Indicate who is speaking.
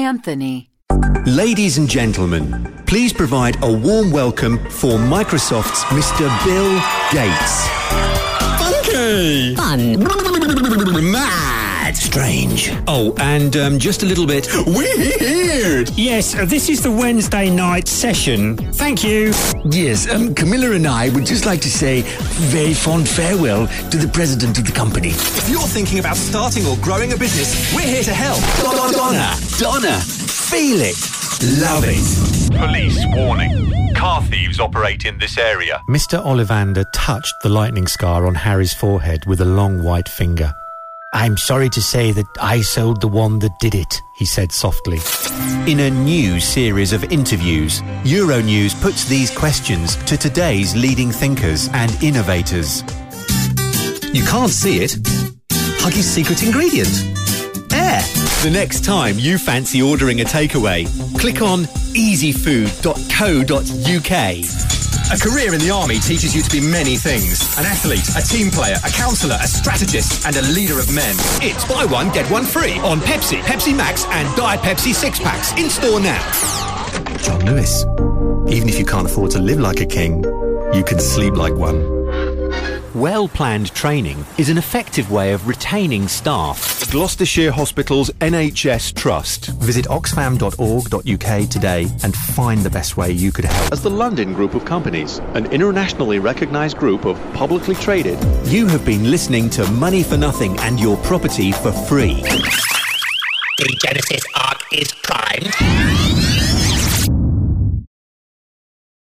Speaker 1: Anthony.
Speaker 2: Ladies and gentlemen, please provide a warm welcome for Microsoft's Mr. Bill Gates.
Speaker 3: Funky!
Speaker 2: Fun. Mad. Strange. Oh, and just a little bit weird.
Speaker 3: Yes, this is the Wednesday night session. Thank you.
Speaker 4: Yes, Camilla and I would just like to say very fond farewell to the president of the company.
Speaker 2: If you're thinking about starting or growing a business, we're here to help. Donna, feel it. Love it.
Speaker 5: Police warning. Car thieves operate in this area.
Speaker 6: Mr. Ollivander touched the lightning scar on Harry's forehead with a long white finger. "I'm sorry to say that I sold the one that did it," he said softly.
Speaker 2: In a new series of interviews, Euronews puts these questions to today's leading thinkers and innovators. You can't see it. Huggy's secret ingredient. Air. The next time you fancy ordering a takeaway, click on easyfood.co.uk. A career in the army teaches you to be many things. An athlete, a team player, a counsellor, a strategist, and a leader of men. It's buy one, get one free on Pepsi, Pepsi Max, and Diet Pepsi 6-packs. In store now. John Lewis. Even if you can't afford to live like a king, you can sleep like one. Well-planned training is an effective way of retaining staff. Gloucestershire Hospitals NHS Trust. Visit oxfam.org.uk today and find the best way you could help.
Speaker 7: As the London Group of Companies, an internationally recognised group of publicly traded.
Speaker 2: You have been listening to Money for Nothing and Your Property for Free.
Speaker 8: The Genesis Arc is primed.